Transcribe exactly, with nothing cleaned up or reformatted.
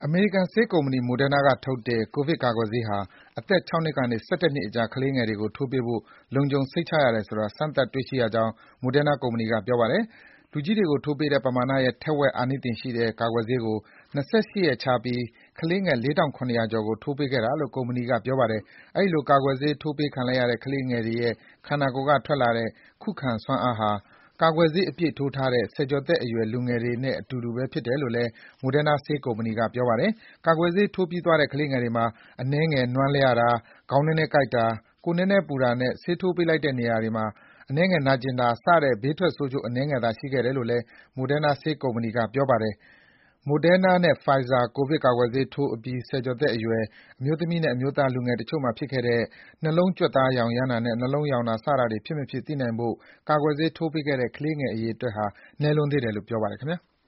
အမေရိကန်ဆေးကုမ္ပဏီ Moderna ကထုတ်တဲ့ ကိုဗစ်ကာကွယ်ဆေးဟာ အသက် ၆ နှစ်ကနေ ၁၁ နှစ်အကြား ကလေးငယ်တွေကို ထိုးပေးဖို့ လုံခြုံစိတ်ချရတယ်ဆိုတာ စမ်းသပ်တွေ့ရှိရကြောင်း Moderna ကုမ္ပဏီက ပြောပါတယ်။ လူကြီးတွေကိုထိုးပေးတဲ့ ပမာဏရဲ့ ထက်ဝက် အာနိသင်ရှိတဲ့ ကာကွယ်ဆေးကို ၂၈ ရက်ခြားပြီး ကလေးငယ် ၄,၇၀၀ ကျော်ကို ထိုးပေးခဲ့တာလို့ ကုမ္ပဏီက ပြောပါတယ်။ အဲဒီလို ကာကွယ်ဆေး ထိုးပေးခံလိုက်ရတဲ့ ကလေးငယ်တွေရဲ့ ခန္ဓာကိုယ်ကထွက်လာတဲ့ ခုခံစွမ်းအားဟာ ကာကွယ်ဆေးအပြည့်ထိုးထားတဲ့ ဆယ်ကျော်သက်အရွယ် လူငယ်တွေနဲ့ အတူတူပဲဖြစ်တယ်လို့လည်း Moderna ဆေးကုမ္ပဏီက ပြောပါတယ်။ ကာကွယ်ဆေးထိုးပြီးသွားတဲ့ ကလေးငယ်တွေမှာ အနည်းငယ် နွမ်းလျားတာ၊ ခေါင်းနည်းနည်းကိုက်တာ၊ ကိုယ်နည်းနည်းပူတာနဲ့ ဆေးထိုးပေးလိုက်တဲ့နေရာမှာ အနည်းငယ်နာကျင်တာ စတဲ့ ဘေးထွက်ဆိုးကျိုး အနည်းငယ်သာ ရှိခဲ့တယ်လို့လည်း Moderna ဆေးကုမ္ပဏီက ပြောပါတယ်။ Moderna နဲ့ Pfizer ကိုဗစ်ကာကွယ်ဆေးထိုးအပြီး ဆယ်ကျော်သက်အရွယ် အမျိုးသမီးနဲ့ အမျိုးသား လူငယ်တချို့မှာဖြစ်ခဲ့တဲ့ နှလုံးကြွက်သားယောင်ယမ်းတာနဲ့ နှလုံးရောင်တာ စတာတွေ ဖြစ်မဖြစ် သိနိုင်ဖို့ ကာကွယ်ဆေးထိုးပေးခဲ့တဲ့ ကလေးငယ်အရေအတွက်ဟာ နည်းလွန်းသေးတယ်လို့ ပြောပါတယ်ခင်ဗျာ။